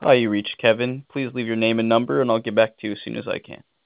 Hi, you reached Kevin. Please leave your name and number, and I'll get back to you as soon as I can.